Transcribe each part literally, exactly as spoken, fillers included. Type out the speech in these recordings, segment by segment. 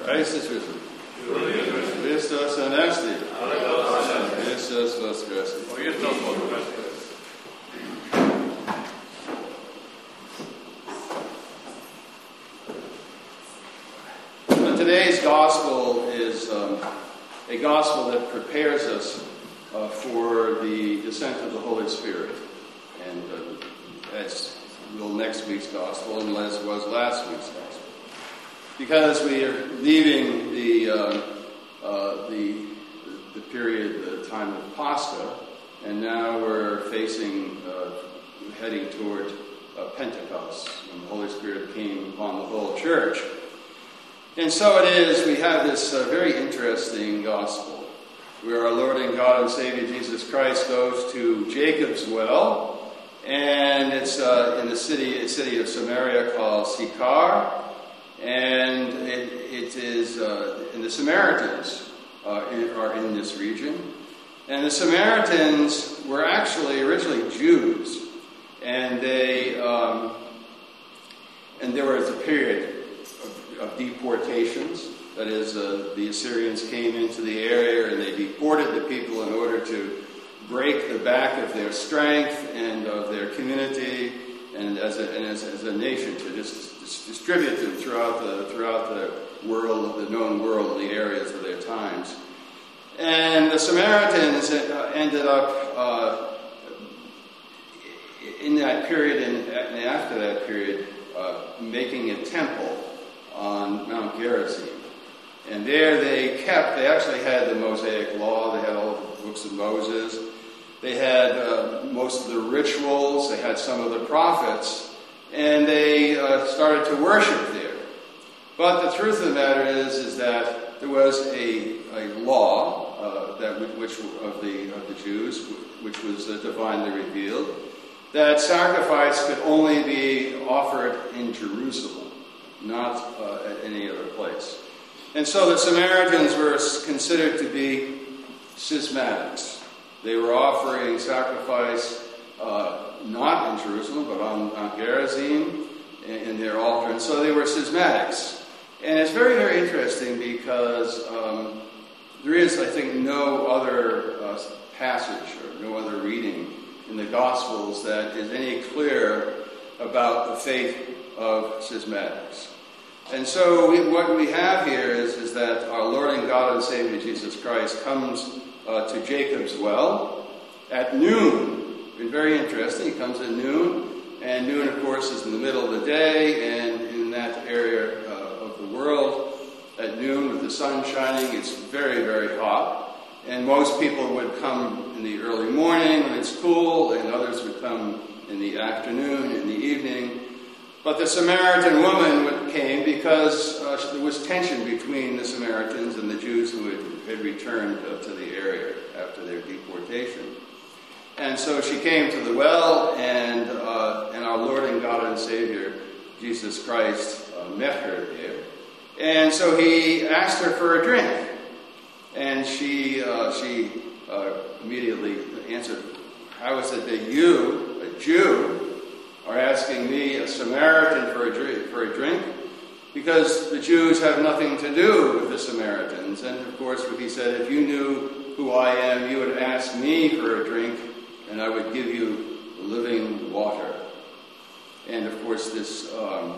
Christ is risen. Christos anesti. Christos voskresit. Today's gospel is um, a gospel that prepares us uh, for the descent of the Holy Spirit. And uh, as will next week's gospel, and as was last week's gospel. Because we are leaving the uh, uh, the the period, the time of Pascha, and now we're facing, uh, heading toward uh, Pentecost, when the Holy Spirit came upon the whole church. And so it is, we have this uh, very interesting gospel, where our Lord and God and Savior Jesus Christ goes to Jacob's well, and it's uh, in the city, city of Samaria called Sychar. And it, it is, uh, and the Samaritans uh, in, are in this region. And the Samaritans were actually originally Jews. And they, um, and there was a period of, of deportations. That is, uh, the Assyrians came into the area and they deported the people in order to break the back of their strength and of their community, and as a, and as, as a nation to just distribute them throughout the throughout the world, the known world, the areas of their times. And the Samaritans ended up uh, in that period and after that period uh, making a temple on Mount Gerizim. And there they kept, they actually had the Mosaic Law, they had all the books of Moses, they had uh, most of the rituals, they had some of the prophets, and they uh, started to worship there. But the truth of the matter is, is that there was a, a law uh, that which of the of the Jews, which was uh, divinely revealed, that sacrifice could only be offered in Jerusalem, not uh, at any other place. And so the Samaritans were considered to be schismatics. They were offering sacrifice uh, not in Jerusalem, but on Mount Gerizim in, in their altar. And so they were schismatics. And it's very, very interesting because um, there is, I think, no other uh, passage or no other reading in the Gospels that is any clearer about the faith of schismatics. And so we, what we have here is, is that our Lord and God and Savior Jesus Christ comes uh, to Jacob's well at noon. It's very interesting. He comes at noon, and noon, of course, is in the middle of the day, and in that area uh, of the world, at noon with the sun shining, it's very, very hot. And most people would come in the early morning when it's cool, and others would come in the afternoon, in the evening. But the Samaritan woman came because uh, there was tension between the Samaritans and the Jews who had, had returned uh, to the area after their deportation. And so she came to the well, and uh, and our Lord and God and Savior, Jesus Christ, uh, met her there. And so he asked her for a drink. And she uh, she uh, immediately answered, "How is it that you, a Jew, are asking me, a Samaritan, for a drink, for a drink? Because the Jews have nothing to do with the Samaritans." And of course, he said, "If you knew who I am, you would ask me for a drink, and I would give you living water." And of course, this, um,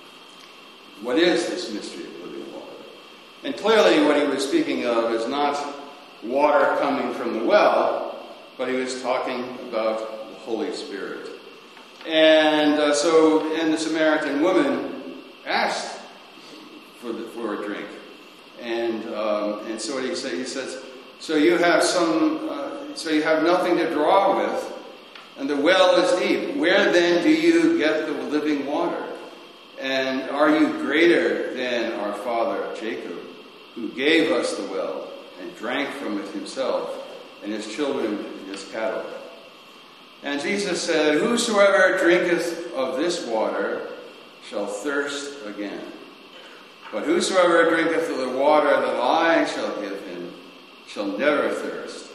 what is this mystery of living water? And clearly what he was speaking of is not water coming from the well, but he was talking about the Holy Spirit. And uh, so, and the Samaritan woman asked for the, for a drink. And um, and so what he said, he says, "So you have some, uh, so you have nothing to draw with, and the well is deep. Where then do you get the living water? And are you greater than our father Jacob, who gave us the well and drank from it himself, and his children and his cattle?" And Jesus said, "Whosoever drinketh of this water shall thirst again. But whosoever drinketh of the water that I shall give him shall never thirst.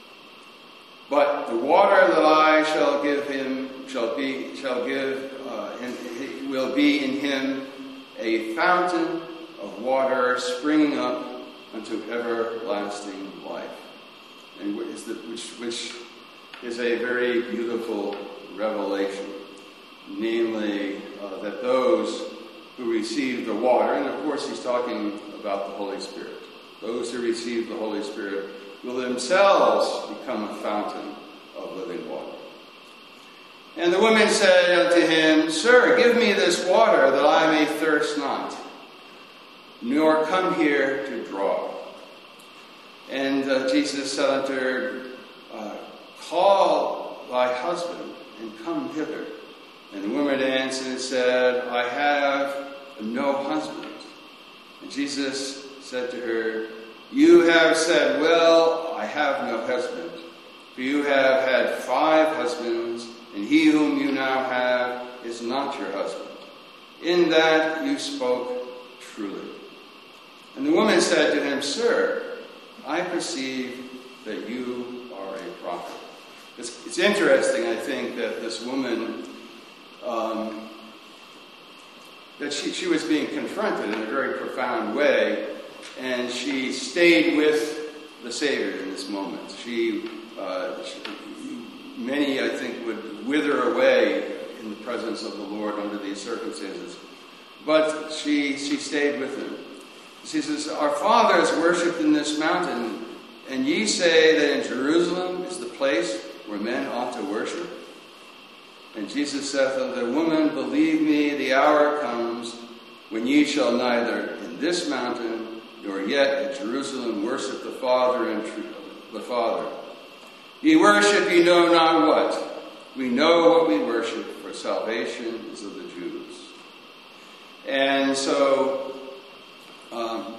But the water that I shall give him shall be shall give uh, and will be in him a fountain of water springing up unto everlasting life. And which is, the, which, which is a very beautiful revelation, namely uh, that those who receive the water, and of course he's talking about the Holy Spirit, those who receive the Holy Spirit will themselves become a fountain of living water. And the woman said unto him, Sir, give me this water, that I may thirst not, nor come here to draw. And uh, Jesus said unto her, uh, Call thy husband, and come hither. And the woman answered and said, I have no husband. And Jesus said to her, You have said, Well, I have no husband. For you have had five husbands, and he whom you now have is not your husband. In that you spoke truly. And the woman said to him, Sir, I perceive that you are a prophet. It's, it's interesting, I think, that this woman, um, that she, she was being confronted in a very profound way, and she stayed with the Savior in this moment. She, uh, she, many, I think, would wither away in the presence of the Lord under these circumstances. But she, she stayed with him. She says, Our fathers worshipped in this mountain, and ye say that in Jerusalem is the place where men ought to worship? And Jesus saith unto the woman, Believe me, the hour comes when ye shall neither in this mountain nor yet at Jerusalem worship the Father and tr- the Father. Ye worship, ye know not what. We know what we worship, for salvation is of the Jews. And so, um,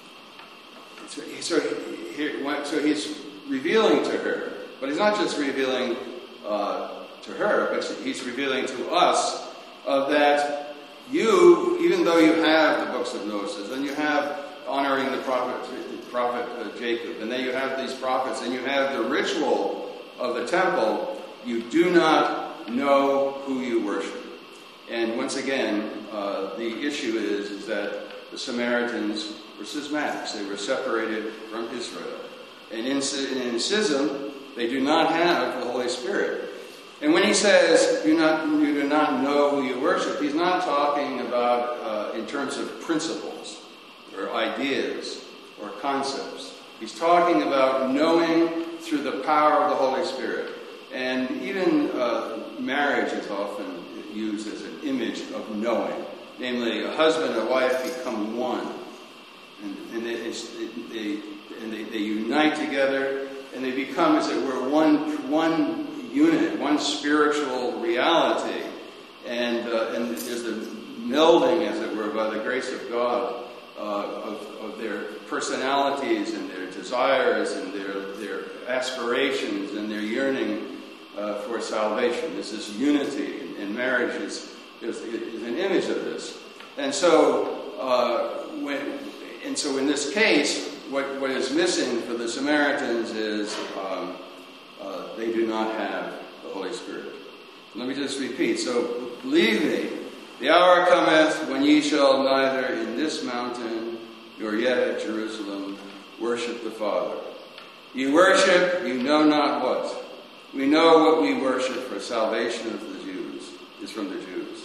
so, so, he, so he's revealing to her, but he's not just revealing uh, to her, but he's revealing to us uh, that you, even though you have the books of Moses, and you have honoring the prophet, the prophet uh, Jacob, and then you have these prophets, and you have the ritual of the temple, you do not know who you worship. And once again, uh, the issue is, is that the Samaritans were schismatics. They were separated from Israel. And in, in schism, they do not have the Holy Spirit. And when he says, you, not, you do not know who you worship, he's not talking about uh, in terms of principles or ideas or concepts. He's talking about knowing through the power of the Holy Spirit. And even uh, marriage is often used as an image of knowing. Namely, a husband and a wife become one. And, and, they, they, and they, they unite together, and they become, as it were, one, one unit, one spiritual reality. And, uh, and there's the melding, as it were, by the grace of God, uh, of, of their personalities and their desires and their, their aspirations and their yearning uh, for salvation. This is unity, and, and marriage is, is, is an image of this. And so, uh, when, and so in this case, what, what is missing for the Samaritans is um, uh, they do not have the Holy Spirit. Let me just repeat. So, believe me, the hour cometh when ye shall neither in this mountain nor yet at Jerusalem worship the Father. Ye worship, you know not what. We know what we worship, for salvation of the Jews is from the Jews.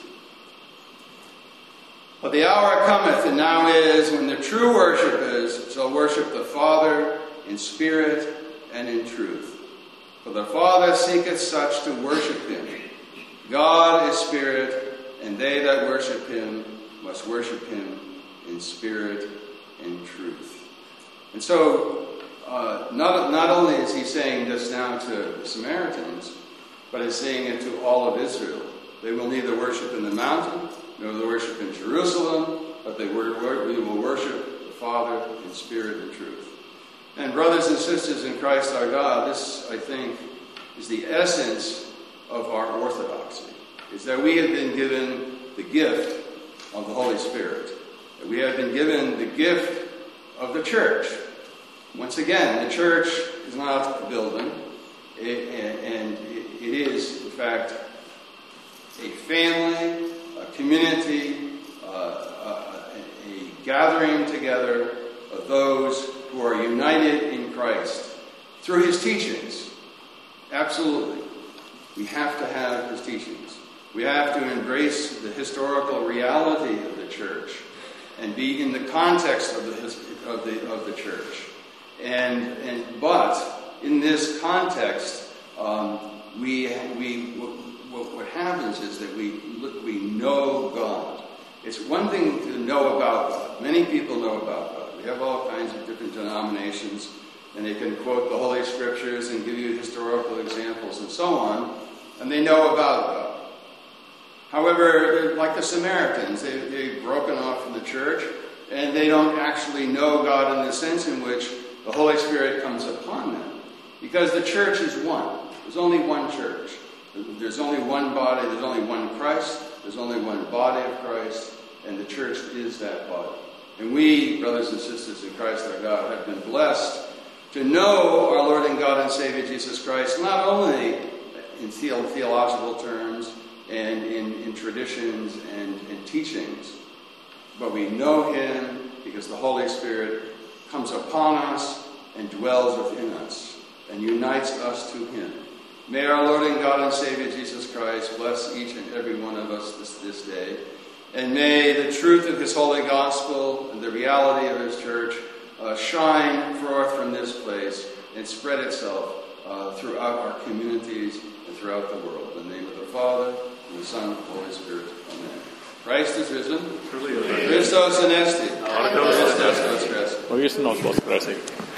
But the hour cometh, and now is, when the true worshippers shall worship the Father in spirit and in truth. For the Father seeketh such to worship him. God is spirit, and they that worship him must worship him in spirit and truth. And so, uh, not, not only is he saying this now to the Samaritans, but he's saying it to all of Israel. They will neither worship in the mountain, nor will worship in Jerusalem, but they will worship the Father in spirit and truth. And brothers and sisters in Christ our God, this, I think, is the essence of our orthodoxy, is that we have been given the gift of the Holy Spirit. That we have been given the gift of the church. Once again, the church is not a building, it, and it, it is, in fact, a family, a community, uh, a, a gathering together of those who are united in Christ through his teachings. Absolutely. We have to have his teachings. We have to embrace the historical reality of the church and be in the context of the of the of the church. And and but in this context, um, we we what, what happens is that we we know God. It's one thing to know about God. Many people know about God. We have all kinds of different denominations, and they can quote the Holy Scriptures and give you historical examples and so on, and they know about God. However, like the Samaritans, they, they've broken off from the church, and they don't actually know God in the sense in which the Holy Spirit comes upon them. Because the church is one. There's only one church. There's only one body. There's only one Christ. There's only one body of Christ, and the church is that body. And we, brothers and sisters in Christ our God, have been blessed to know our Lord and God and Savior Jesus Christ, not only in theological terms, and in, in traditions and, and teachings. But we know him because the Holy Spirit comes upon us and dwells within us and unites us to him. May our Lord and God and Savior Jesus Christ bless each and every one of us this, this day. And may the truth of his holy gospel and the reality of his church uh, shine forth from this place and spread itself uh, throughout our communities and throughout the world. In the name of the Father, and the Son, and the Holy Spirit. Amen. Christ is risen. Christos anesti. Christos voskresit.